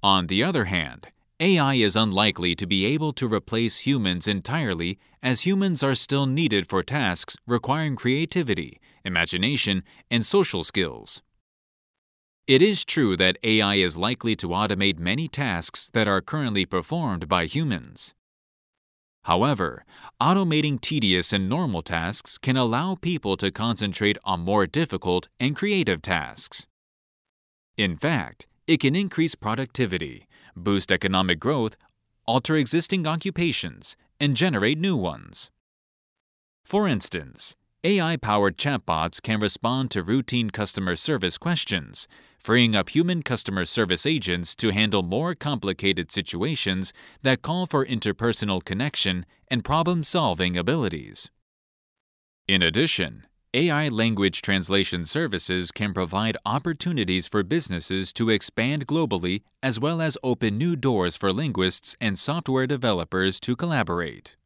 On the other hand, AI is unlikely to be able to replace humans entirely, as humans are still needed for tasks requiring creativity, imagination, and social skills. It is true that AI is likely to automate many tasks that are currently performed by humans. However, automating tedious and normal tasks can allow people to concentrate on more difficult and creative tasks. In fact, it can increase productivity, boost economic growth, alter existing occupations, and generate new ones. For instance, AI-powered chatbots can respond to routine customer service questions, freeing up human customer service agents to handle more complicated situations that call for interpersonal connection and problem-solving abilities. In addition, AI language translation services can provide opportunities for businesses to expand globally as well as open new doors for linguists and software developers to collaborate.